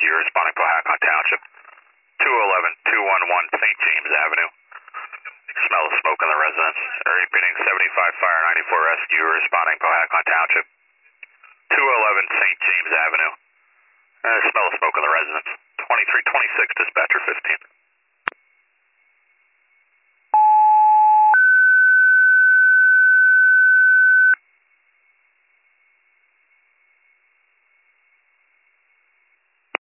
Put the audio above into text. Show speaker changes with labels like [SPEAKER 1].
[SPEAKER 1] Rescue responding Cohasset Township. 211-211 St. James Avenue. Smell of smoke in the residence. Repeating 75 Fire 94 Rescue responding Cohasset Township. 211 St. James Avenue. Smell of smoke in the residence. 2326 Dispatcher 15.